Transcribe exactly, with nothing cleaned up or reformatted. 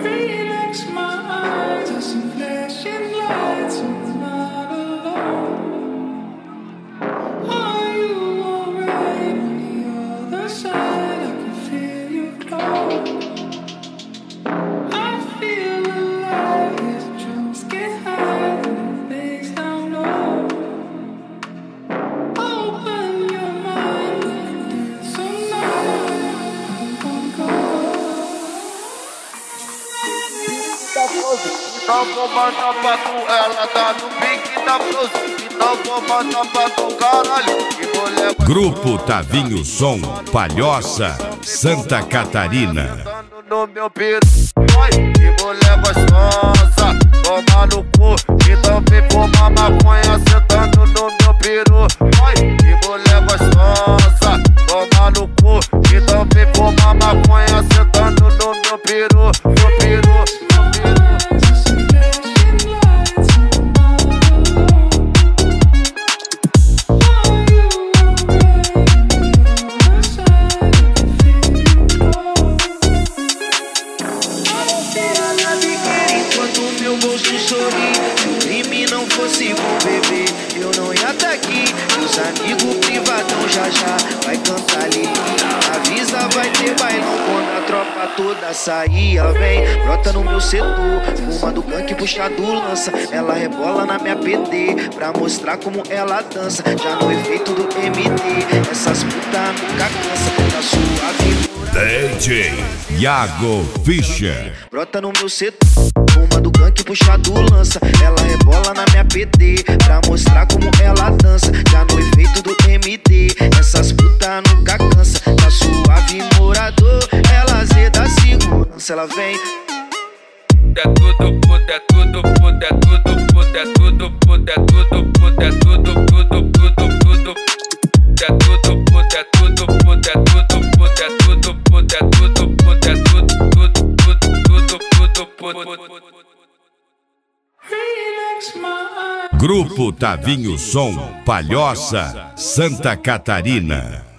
Relax my eyes, there's some flashing lights, I'm not alone. Are you alright on the other side? I can feel you close. I feel alive as the drums get high and the bass down low. Open your mind, we can dance all night. Come, come, come. Então vou mandar pra tu, ela tá no pique da blusa. Então vou mandar pra tu, caralho. E vou levar Grupo Tavinho Som, Palhoça, Santa Catarina. no meu peru, vai, e vou levar sonsa, toma no cu. Então vem fumar maconha sentando no meu peru, vai, e vou levar sonsa, toma no cu. Então vem fumar maconha sentando no meu peru, meu peru. Meu bolso sorri, se o crime não fosse bom, bebê, eu não ia tá aqui. E os amigos privadão já já vai cantar Lili. Avisa, vai ter bailão quando a tropa toda sair. Ela vem, brota no meu setor, fuma do gangue, puxa do lança. Ela rebola na minha P D, pra mostrar como ela dança. Já no efeito do M D, essas putas nunca cansam. Tá suave. D J Iago Fischer. Brota no meu setor, fuma do gangue, puxa do lança. Ela rebola na minha P D, pra mostrar como ela dança. Já no efeito do M D, essas putas nunca cansa. Tá suave, morador, ela zeda segurança. Ela vem. É tudo, puta, é tudo, puta, é tudo, puta, é tudo, puta, é tudo, puta, é tudo, tudo, tudo, tudo. É tudo, puta, é tudo, puta, é tudo, puta, é tudo, puta, é tudo, puta, é tudo, tudo, tudo, tudo, tudo, tudo. Relax my eyes. Grupo Tavinho Som, Palhoça, Santa Catarina.